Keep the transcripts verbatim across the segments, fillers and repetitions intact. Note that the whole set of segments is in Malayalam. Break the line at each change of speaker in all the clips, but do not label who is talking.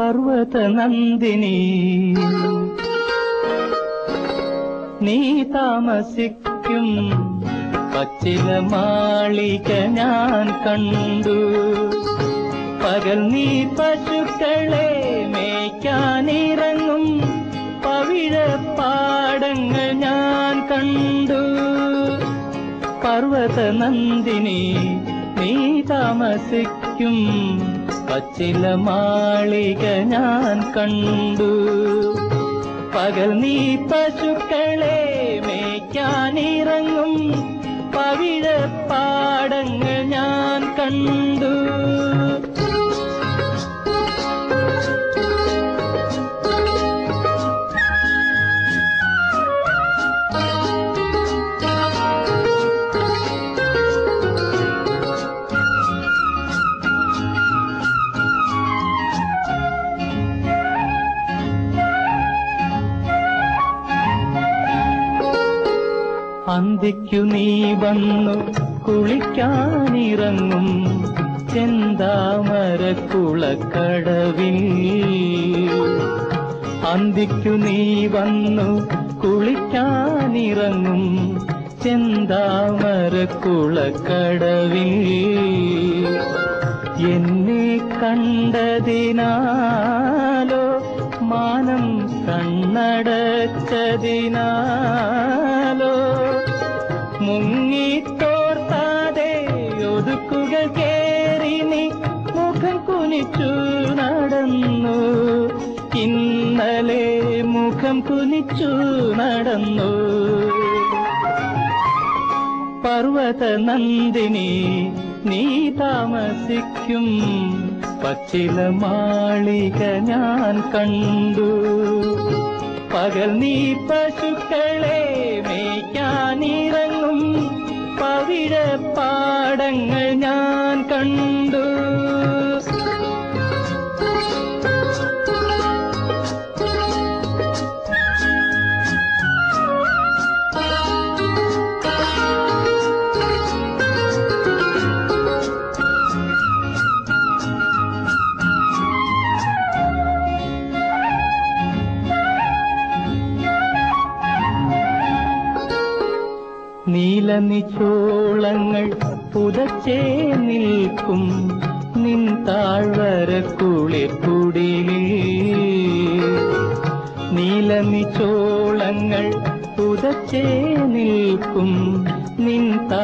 പർവത നന്ദിനി നീ താമസിക്കും പച്ചില മാളിക ഞാൻ കണ്ടു. പകൽ നീ പശുക്കളെ മേയ്ക്കാനിറങ്ങും പവിഴപ്പാടങ്ങൾ ഞാൻ കണ്ടു. പർവത നന്ദിനി നീ താമസിക്കും പച്ചില മാളിക ഞാൻ കണ്ടു. പകൽ നീ പശുക്കളെ മേയ്ക്കാനിറങ്ങും പവിഴപ്പാടങ്ങൾ ഞാൻ കണ്ടു. അന്തിക്കു നീ വന്നു കുളിക്കാനിറങ്ങും ചെന്താമരക്കുളക്കടവിൽ. അന്തിക്കു നീ വന്നു കുളിക്കാനിറങ്ങും ചെന്താമരക്കുളക്കടവിൽ. എന്നെ കണ്ടതിനാലോ മാനം കണ്ണടച്ചതിനാലോ മുങ്ങിത്തോർത്താതെ ഒതുക്കുകൾ കേറി നീ മുഖം കുനിച്ചു നടന്നു. ഇന്നലെ മുഖം കുനിച്ചു നടന്നു. പർവത നന്ദിനി നീ താമസിക്കും പച്ചില മാളിക ഞാൻ കണ്ടു. പകൽ നീ പശുക്കളെ മേയ്ക്കാനിറങ്ങും പവിഴപ്പാടങ്ങൾ ഞാൻ കണ്ടു. നീലനിച്ചോളങ്ങൾ പുതച്ചേ നിൽക്കും നിൻ താഴ്വരക്കുളിർക്കുടിലിൽ. നീലനിച്ചോളങ്ങൾ പുതച്ചേ നിൽക്കും നിൻ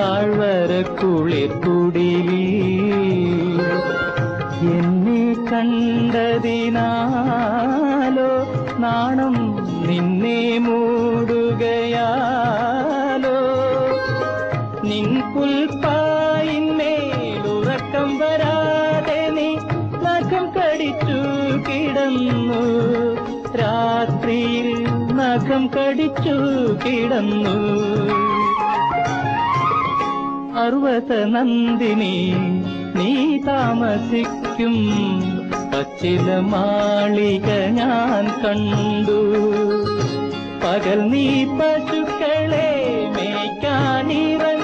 താഴ്വരക്കുളിർക്കുടിലിൽ. എന്നെ കണ്ടതിനാലോ നാണം നിന്നെ മൂടുകയാലോ നിൻ പുൽപ്പായിന്മേലുറക്കം വരാതെ നീ നഖം കടിച്ചു കിടന്നു. രാത്രിയിൽ നഖം കടിച്ചു കിടന്നു. പർവത നന്ദിനി നീ താമസിക്കും പച്ചില മാളിക ഞാൻ കണ്ടു. പകൽ നീ പശുക്കളെ മേയ്ക്കാനിറങ്ങും